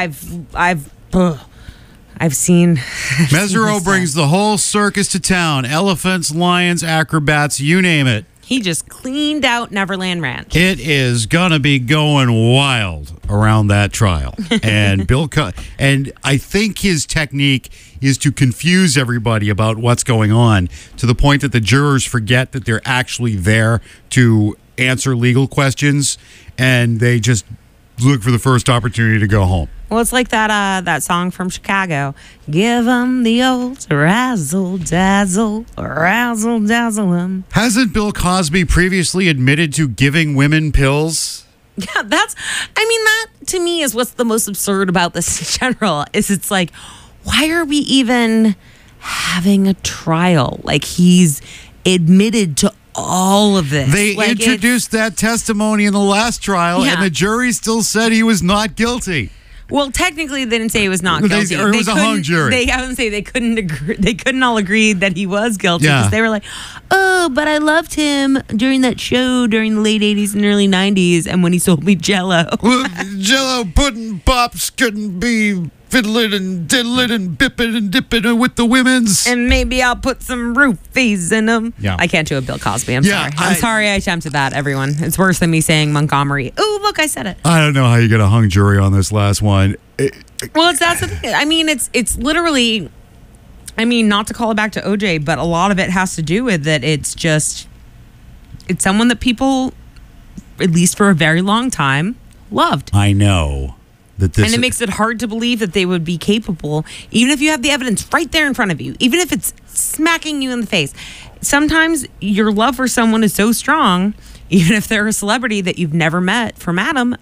I've seen. Mesereau brings the whole circus to town: elephants, lions, acrobats, you name it. He just cleaned out Neverland Ranch. It is gonna be going wild around that trial, and and I think his technique is to confuse everybody about what's going on to the point that the jurors forget that they're actually there to answer legal questions, and they just look for the first opportunity to go home. Well, it's like that song from Chicago. Give 'em the old razzle dazzle, razzle dazzle 'em. Hasn't Bill Cosby previously admitted to giving women pills? Yeah, that to me is what's the most absurd about this in general. Is it's like, why are we even having a trial? Like, he's admitted to all of this. They introduced that testimony in the last trial, and the jury still said he was not guilty. Well, technically, they didn't say he was not guilty. It was a hung jury. I wouldn't say they couldn't agree. They couldn't all agree that he was guilty because they were like, "Oh, but I loved him during that show during the late '80s and early '90s, and when he sold me Jell-O." Well, Jell-O pudding pops couldn't be fiddling and diddling and bipping and dipping with the women's. And maybe I'll put some roofies in them. Yeah. I can't do a Bill Cosby. I'm sorry. I'm sorry I attempted that, everyone. It's worse than me saying Montgomery. Oh, look, I said it. I don't know how you get a hung jury on this last one. Well, that's the thing. I mean, it's literally, not to call it back to OJ, but a lot of it has to do with that it's someone that people, at least for a very long time, loved. I know. And it makes it hard to believe that they would be capable, even if you have the evidence right there in front of you, even if it's smacking you in the face. Sometimes your love for someone is so strong, even if they're a celebrity that you've never met from Adam,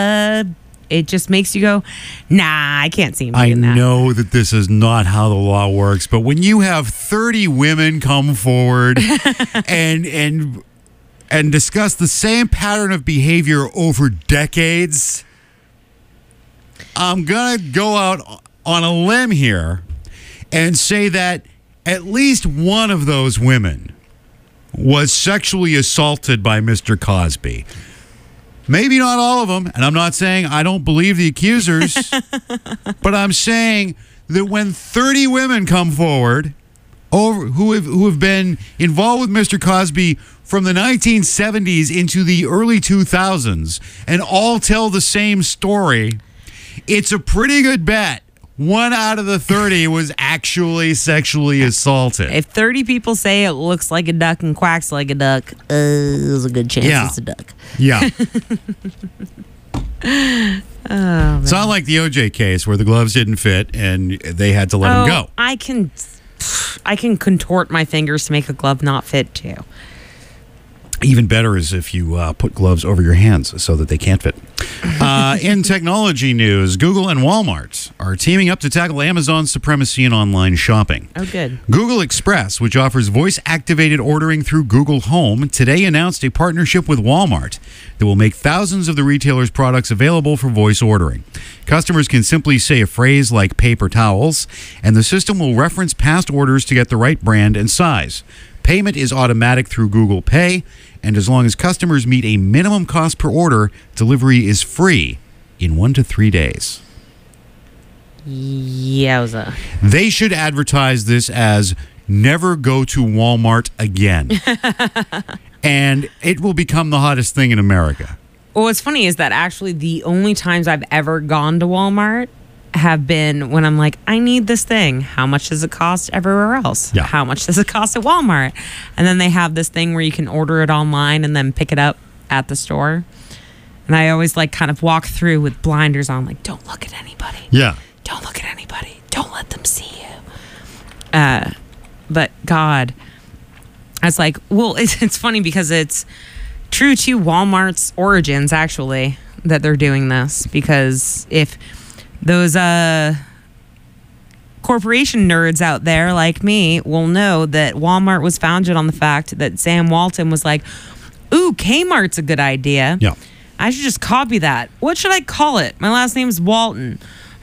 it just makes you go, nah, I can't see him doing that. I know that this is not how the law works, but when you have 30 women come forward and discuss the same pattern of behavior over decades, I'm going to go out on a limb here and say that at least one of those women was sexually assaulted by Mr. Cosby. Maybe not all of them, and I'm not saying I don't believe the accusers, but I'm saying that when 30 women come forward who have been involved with Mr. Cosby from the 1970s into the early 2000s and all tell the same story, it's a pretty good bet 1 out of the 30 was actually sexually assaulted. If 30 people say it looks like a duck and quacks like a duck, there's a good chance it's a duck. Yeah. It's not like the OJ case where the gloves didn't fit and they had to let him go. I can contort my fingers to make a glove not fit too. Even better is if you put gloves over your hands so that they can't fit. In technology news, Google and Walmart are teaming up to tackle Amazon's supremacy in online shopping. Oh, good. Google Express, which offers voice-activated ordering through Google Home, today announced a partnership with Walmart that will make thousands of the retailer's products available for voice ordering. Customers can simply say a phrase like paper towels, and the system will reference past orders to get the right brand and size. Payment is automatic through Google Pay, and as long as customers meet a minimum cost per order, delivery is free in 1 to 3 days. Yowza. They should advertise this as never go to Walmart again. And it will become the hottest thing in America. Well, what's funny is that actually the only times I've ever gone to Walmart have been when I'm like, I need this thing. How much does it cost everywhere else? Yeah. How much does it cost at Walmart? And then they have this thing where you can order it online and then pick it up at the store. And I always like kind of walk through with blinders on, like, don't look at anybody. Yeah. Don't look at anybody. Don't let them see you. But God, I was like, well, it's funny because it's true to Walmart's origins, actually, that they're doing this. Because if those corporation nerds out there like me will know that Walmart was founded on the fact that Sam Walton was like, ooh, Kmart's a good idea. Yeah. I should just copy that. What should I call it? My last name is Walton.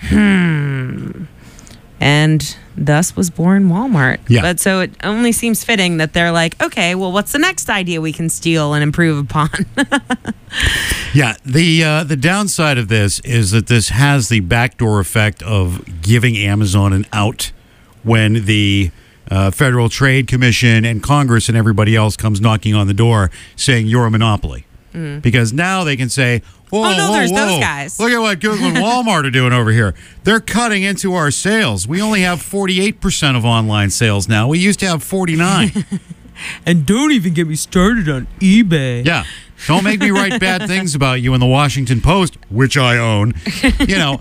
And thus was born Walmart. Yeah. But so it only seems fitting that they're like, okay, well, what's the next idea we can steal and improve upon? Yeah, the downside of this is that this has the backdoor effect of giving Amazon an out when the Federal Trade Commission and Congress and everybody else comes knocking on the door saying you're a monopoly. Because now they can say, whoa, Oh, no, whoa, there's whoa. those guys. Look at what Google and Walmart are doing over here. They're cutting into our sales. We only have 48% of online sales now. We used to have 49. And don't even get me started on eBay. Yeah. Don't make me write bad things about you in the Washington Post, which I own. You know,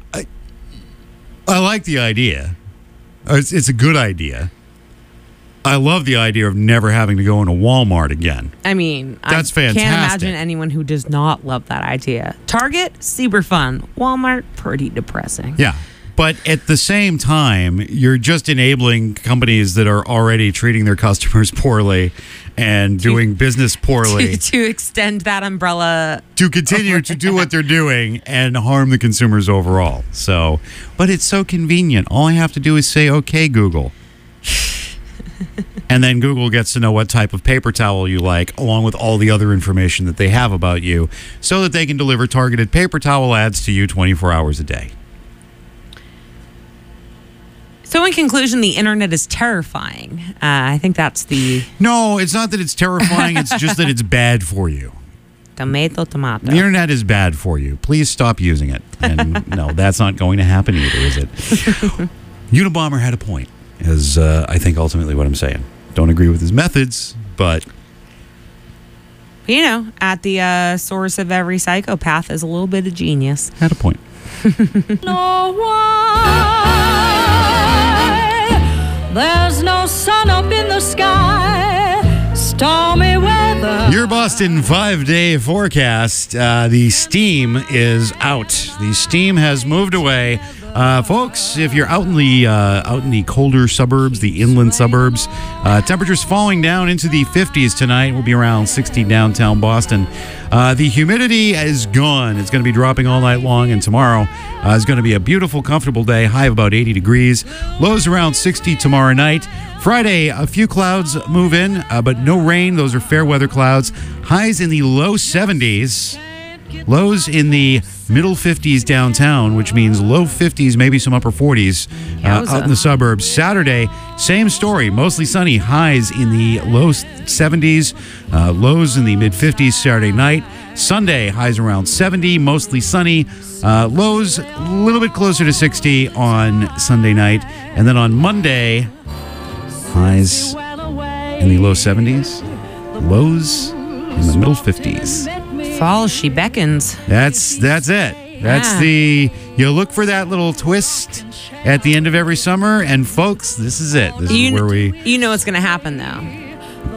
I like the idea. It's a good idea. I love the idea of never having to go into Walmart again. I mean, That's I fantastic. can't imagine anyone who does not love that idea. Target, super fun. Walmart, pretty depressing. Yeah. But at the same time, you're just enabling companies that are already treating their customers poorly and doing business poorly To extend that umbrella. to continue to do what they're doing and harm the consumers overall. So, but it's so convenient. All I have to do is say, okay, Google. And then Google gets to know what type of paper towel you like, along with all the other information that they have about you, so that they can deliver targeted paper towel ads to you 24 hours a day. So in conclusion, the internet is terrifying. I think that's the No, it's not that it's terrifying. It's just that it's bad for you. tomato. The internet is bad for you. Please stop using it. And no, that's not going to happen either, is it? Unabomber had a point, is I think ultimately what I'm saying. Don't agree with his methods, but You know, at the source of every psychopath is a little bit of genius. had a point. No why there's no sun up in the sky, stormy weather. Your Boston 5-day forecast. The steam is out. The steam has moved away. Folks, if you're out in the colder suburbs, the inland suburbs, temperatures falling down into the 50s tonight. We'll be around 60 downtown Boston. The humidity is gone. It's going to be dropping all night long, and tomorrow is going to be a beautiful, comfortable day. High of about 80 degrees. Lows around 60 tomorrow night. Friday, a few clouds move in, but no rain. Those are fair weather clouds. Highs in the low 70s. Lows in the middle 50s downtown, which means low 50s, maybe some upper 40s out in the suburbs. Saturday, same story, mostly sunny. Highs in the low 70s, lows in the mid 50s Saturday night. Sunday, highs around 70, mostly sunny. Lows a little bit closer to 60 on Sunday night. And then on Monday, highs in the low 70s, lows in the middle 50s. Fall, she beckons. That's it. That's Yeah. you look for that little twist at the end of every summer, and folks, this is it. This is where we. You know what's going to happen, though.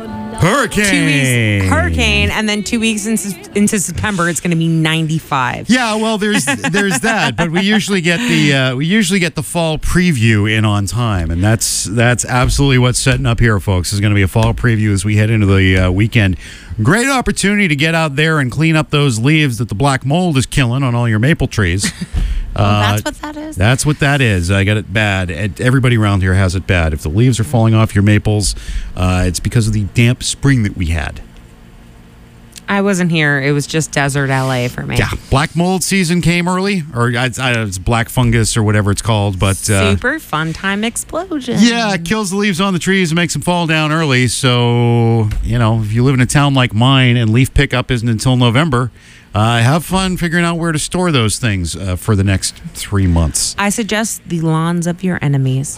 hurricane, and then 2 weeks into September, it's going to be 95. Yeah, well, there's that, but we usually get the fall preview in on time, and that's absolutely what's setting up here, folks. Is going to be a fall preview as we head into the weekend. Great opportunity to get out there and clean up those leaves that the black mold is killing on all your maple trees. That's what that is? That's what that is. I got it bad. Everybody around here has it bad. If the leaves are falling off your maples, it's because of the damp spring that we had. I wasn't here. It was just desert LA for me. Yeah, black mold season came early, or it's black fungus or whatever it's called. But super fun time explosion. Yeah, it kills the leaves on the trees and makes them fall down early. So, if you live in a town like mine and leaf pickup isn't until November, have fun figuring out where to store those things for the next 3 months. I suggest the lawns of your enemies.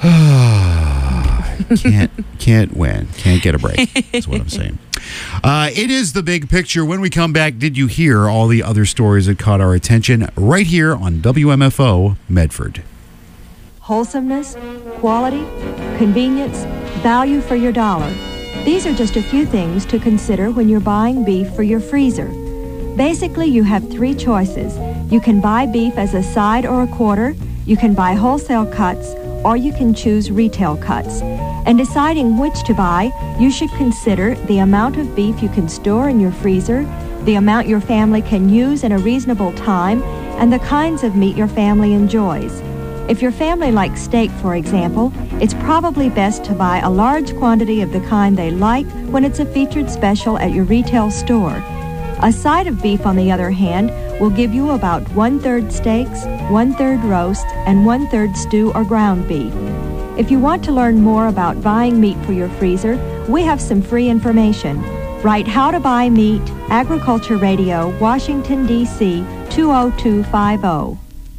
Can't win. Can't get a break. That's what I'm saying. It is The Big Picture. When we come back, did you hear all the other stories that caught our attention right here on WMFO Medford? Wholesomeness, quality, convenience, value for your dollar. These are just a few things to consider when you're buying beef for your freezer. Basically, you have 3 choices. You can buy beef as a side or a quarter, you can buy wholesale cuts, or you can choose retail cuts. And deciding which to buy, you should consider the amount of beef you can store in your freezer, the amount your family can use in a reasonable time, and the kinds of meat your family enjoys. If your family likes steak, for example, it's probably best to buy a large quantity of the kind they like when it's a featured special at your retail store. A side of beef, on the other hand, will give you about 1/3 steaks, 1/3 roast, and 1/3 stew or ground beef. If you want to learn more about buying meat for your freezer, we have some free information. Write How to Buy Meat, Agriculture Radio, Washington, D.C. 20250.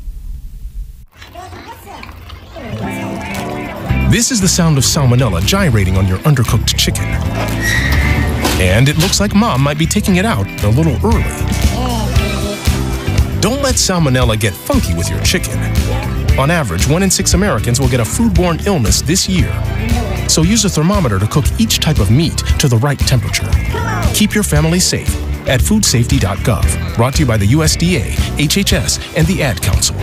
This is the sound of salmonella gyrating on your undercooked chicken. And it looks like Mom might be taking it out a little early. Don't let salmonella get funky with your chicken. On average, 1 in 6 Americans will get a foodborne illness this year. So use a thermometer to cook each type of meat to the right temperature. Keep your family safe at foodsafety.gov. Brought to you by the USDA, HHS, and the Ad Council.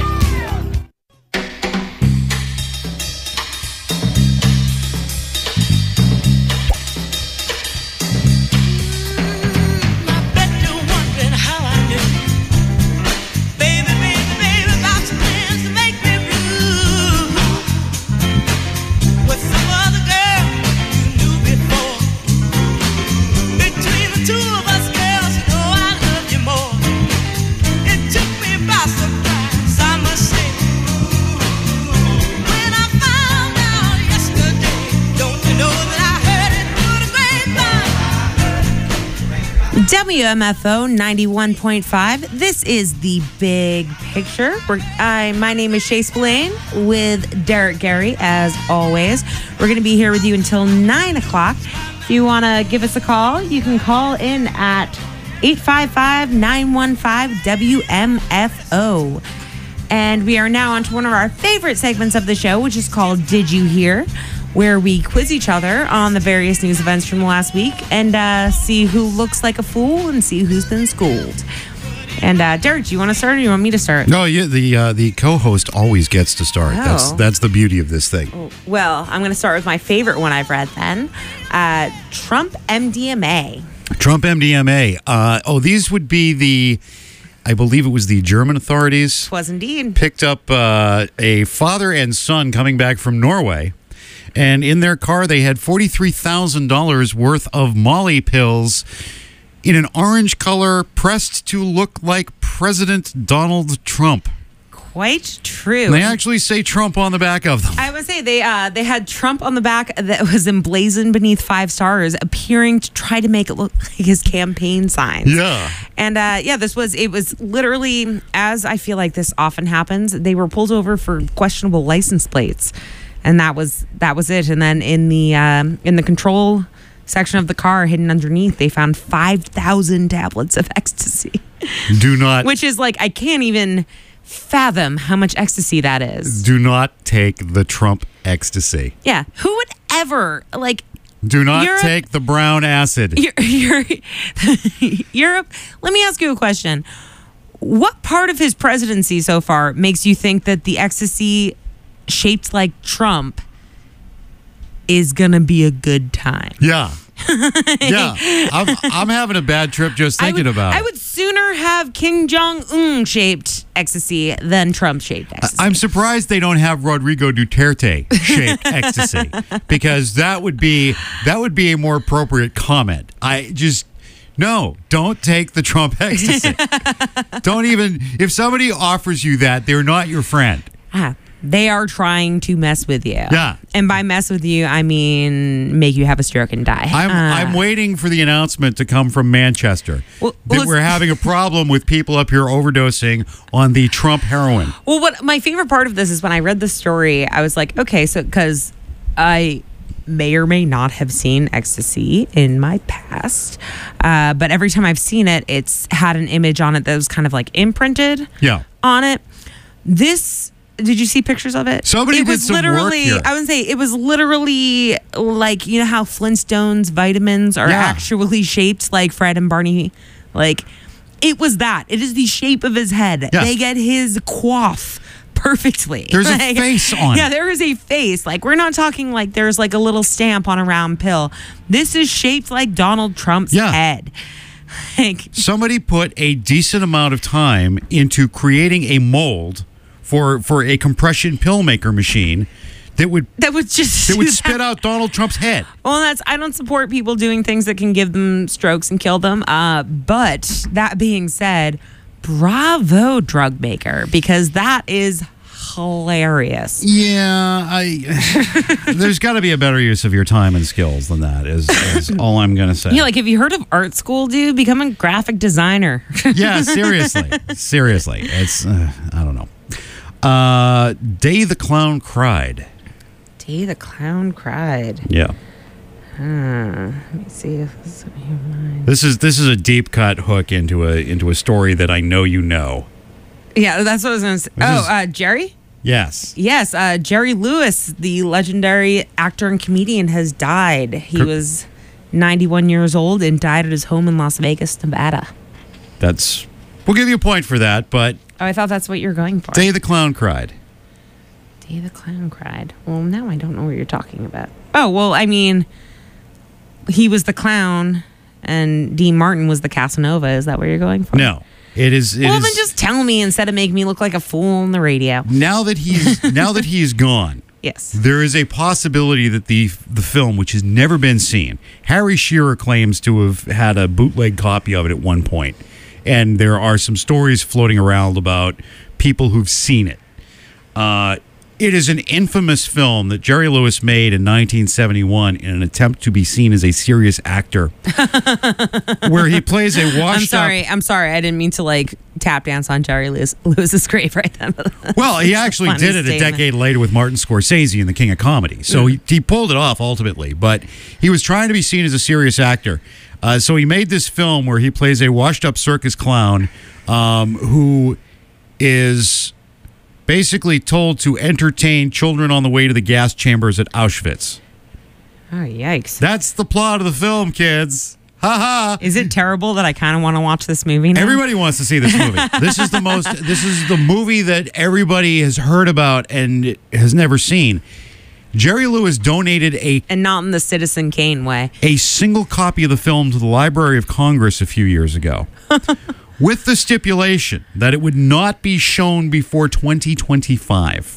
WMFO 91.5. This is The Big Picture. My name is Shay Spillane with Derek Gary, as always. We're going to be here with you until 9 o'clock. If you want to give us a call, you can call in at 855-915-WMFO. And we are now on to one of our favorite segments of the show, which is called Did You Hear?, where we quiz each other on the various news events from the last week and see who looks like a fool and see who's been schooled. And Derek, do you want to start or do you want me to start? No, the co-host always gets to start. Oh. That's the beauty of this thing. Well, I'm going to start with my favorite one I've read then. Trump MDMA. Trump MDMA. These would be I believe it was the German authorities. It was indeed. Picked up a father and son coming back from Norway. And in their car, they had $43,000 worth of Molly pills in an orange color, pressed to look like President Donald Trump. Quite true. And they actually say Trump on the back of them. I would say they had Trump on the back that was emblazoned beneath 5 stars, appearing to try to make it look like his campaign signs. Yeah. And it was literally, as I feel like this often happens, they were pulled over for questionable license plates. And that was it. And then in the control section of the car, hidden underneath, they found 5,000 tablets of ecstasy. Do not. Which is like, I can't even fathom how much ecstasy that is. Do not take the Trump ecstasy. Yeah. Who would ever, Do not Europe- take the brown acid. Europe, let me ask you a question. What part of his presidency so far makes you think that the ecstasy shaped like Trump is going to be a good time? Yeah. Yeah. I'm having a bad trip just thinking about it. I would sooner have Kim Jong-un shaped ecstasy than Trump shaped ecstasy. I'm surprised they don't have Rodrigo Duterte shaped ecstasy, because that would be a more appropriate comment. No, don't take the Trump ecstasy. Don't even, if somebody offers you that, they're not your friend. They are trying to mess with you. Yeah. And by mess with you, I mean make you have a stroke and die. I'm waiting for the announcement to come from Manchester that well, we're having a problem with people up here overdosing on the Trump heroin. Well, what my favorite part of this is when I read the story, I was like, okay, so because I may or may not have seen ecstasy in my past, but every time I've seen it, it's had an image on it that was kind of like imprinted on it. Did you see pictures of it? Somebody did some work here. I would say it was literally like, you know how Flintstones vitamins are actually shaped like Fred and Barney? Like, it was that. It is the shape of his head. Yeah. They get his coif perfectly. There's a face on it. Yeah, there is a face. Like, we're not talking like there's like a little stamp on a round pill. This is shaped like Donald Trump's head. Like, somebody put a decent amount of time into creating a mold for a compression pill maker machine that would spit out Donald Trump's head. Well, I don't support people doing things that can give them strokes and kill them. But that being said, bravo, drug maker, because that is hilarious. Yeah, there's got to be a better use of your time and skills than that. Is all I'm gonna say. Yeah, like, have you heard of art school, dude? Become a graphic designer. Yeah, seriously, it's I don't know. Day the Clown Cried. Day the Clown Cried. Yeah. Let me see if this is in your mind. This is a deep cut hook into a story that I know you know. Yeah, that's what I was going to say. Jerry? Yes. Yes, Jerry Lewis, the legendary actor and comedian, has died. He was 91 years old and died at his home in Las Vegas, Nevada. We'll give you a point for that, but... Oh, I thought that's what you were going for. Day the Clown Cried. Day the Clown Cried. Well, now I don't know what you're talking about. Oh, well, I mean, he was the clown and Dean Martin was the Casanova. Is that what you're going for? No. Then just tell me instead of making me look like a fool on the radio. Now that he's gone, yes, there is a possibility that the film, which has never been seen, Harry Shearer claims to have had a bootleg copy of it at one point, and there are some stories floating around about people who've seen it. It is an infamous film that Jerry Lewis made in 1971 in an attempt to be seen as a serious actor, where he plays a washed up... I'm sorry. I didn't mean to like tap dance on Jerry Lewis's grave right then. Well, he actually did it a decade later with Martin Scorsese in The King of Comedy. So he pulled it off ultimately, but he was trying to be seen as a serious actor. So he made this film where he plays a washed up circus clown who is basically told to entertain children on the way to the gas chambers at Auschwitz. Oh, yikes. That's the plot of the film, kids. Ha ha. Is it terrible that I kind of want to watch this movie now? Everybody wants to see this movie. This is the movie that everybody has heard about and has never seen. Jerry Lewis donated and not in the Citizen Kane way, a single copy of the film to the Library of Congress a few years ago. With the stipulation that it would not be shown before 2025.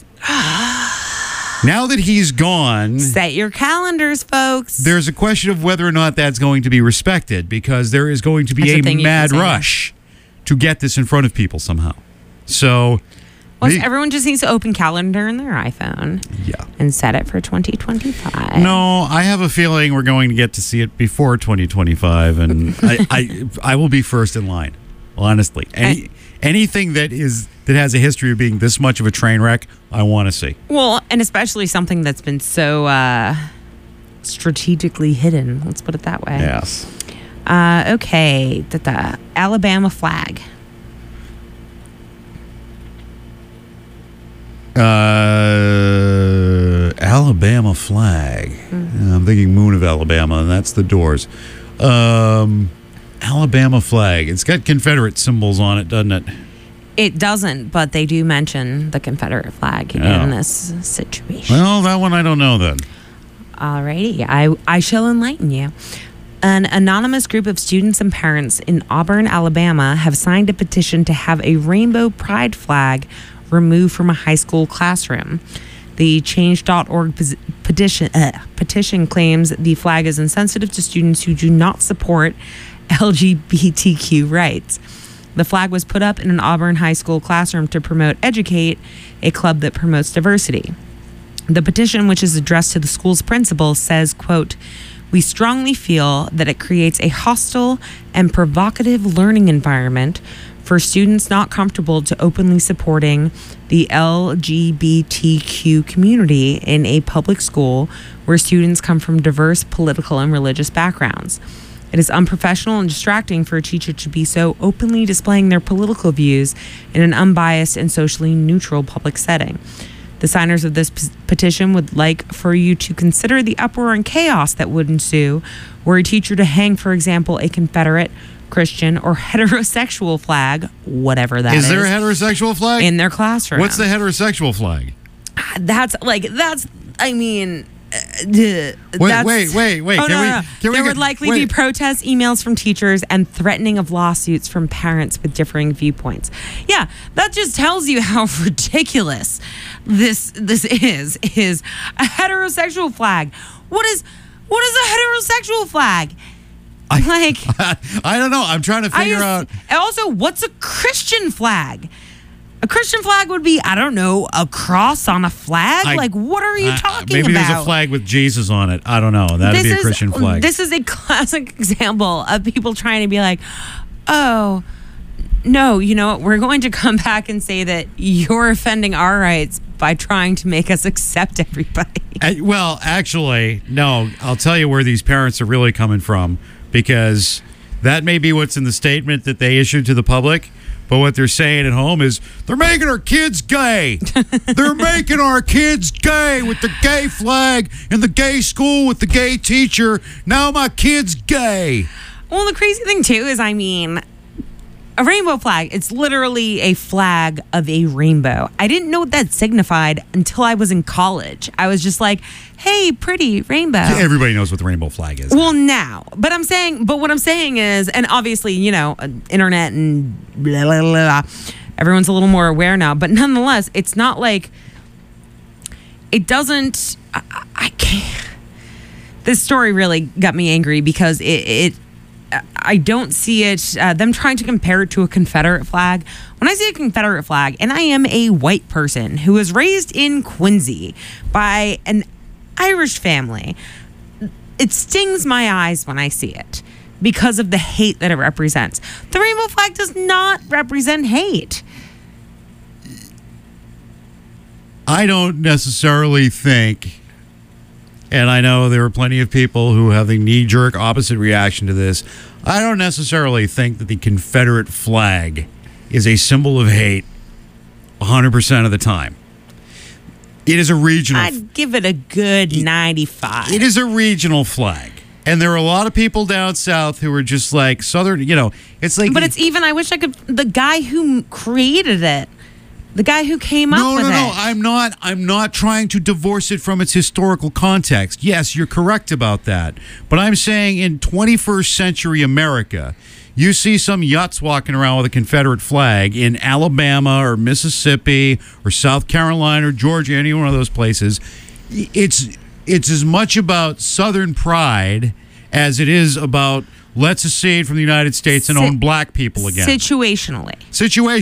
Now that he's gone... Set your calendars, folks. There's a question of whether or not that's going to be respected, because there is going to be a mad rush to get this in front of people somehow. So... everyone just needs to open calendar in their iPhone and set it for 2025. No, I have a feeling we're going to get to see it before 2025, and I will be first in line. Honestly, anything that has a history of being this much of a train wreck, I want to see. Well, and especially something that's been so strategically hidden. Let's put it that way. Yes. Okay. The Alabama flag. Alabama flag. I'm thinking Moon of Alabama, and that's the Doors. Alabama flag. It's got Confederate symbols on it, doesn't it? It doesn't, but they do mention the Confederate flag in this situation. Well, that one I don't know then. Alrighty, I shall enlighten you. An anonymous group of students and parents in Auburn, Alabama have signed a petition to have a rainbow pride flag removed from a high school classroom. The Change.org petition claims the flag is insensitive to students who do not support LGBTQ rights. The flag was put up in an Auburn high school classroom to promote Educate, a club that promotes diversity. The petition, which is addressed to the school's principal, says, quote, "We strongly feel that it creates a hostile and provocative learning environment for students not comfortable to openly supporting the LGBTQ community in a public school where students come from diverse political and religious backgrounds. It is unprofessional and distracting for a teacher to be so openly displaying their political views in an unbiased and socially neutral public setting. The signers of this petition would like for you to consider the uproar and chaos that would ensue were a teacher to hang, for example, a Confederate, Christian, or heterosexual flag, whatever that is. Is there a heterosexual flag? In their classroom. What's the heterosexual flag? Wait. There would likely be protests, emails from teachers, and threatening of lawsuits from parents with differing viewpoints. Yeah, that just tells you how ridiculous this is a heterosexual flag. What is a heterosexual flag? I don't know. I'm trying to figure out. Also, what's a Christian flag? A Christian flag would be, I don't know, a cross on a flag? What are you talking maybe about? Maybe there's a flag with Jesus on it. I don't know. That'd be a Christian flag. This is a classic example of people trying to be like, oh, no, you know what? We're going to come back and say that you're offending our rights by trying to make us accept everybody. Well, actually, no. I'll tell you where these parents are really coming from, because that may be what's in the statement that they issued to the public. But what they're saying at home is, they're making our kids gay. They're making our kids gay with the gay flag in the gay school with the gay teacher. Now my kid's gay. Well, the crazy thing, too, is, a rainbow flag, it's literally a flag of a rainbow. I didn't know what that signified until I was in college. I was just like, hey, pretty rainbow. Yeah, everybody knows what the rainbow flag is. Well, now. But what I'm saying is, and obviously, internet and blah, blah, blah, everyone's a little more aware now. But nonetheless, it's not like, it doesn't, I can't. This story really got me angry because I don't see it, them trying to compare it to a Confederate flag. When I see a Confederate flag, and I am a white person who was raised in Quincy by an Irish family, it stings my eyes when I see it because of the hate that it represents. The rainbow flag does not represent hate. I don't necessarily think, and I know there are plenty of people who have the knee-jerk opposite reaction to this, I don't necessarily think that the Confederate flag is a symbol of hate 100% of the time. It is a regional. I'd give it a good 95. It is a regional flag. And there are a lot of people down south who are just like Southern, it's like. But it's even, I wish I could, the guy who created it, the guy who came up with it. No, I'm not trying to divorce it from its historical context. Yes, you're correct about that. But I'm saying in 21st century America, you see some yachts walking around with a Confederate flag in Alabama or Mississippi or South Carolina or Georgia, any one of those places. It's as much about Southern pride as it is about let's secede from the United States and own black people again. Situationally.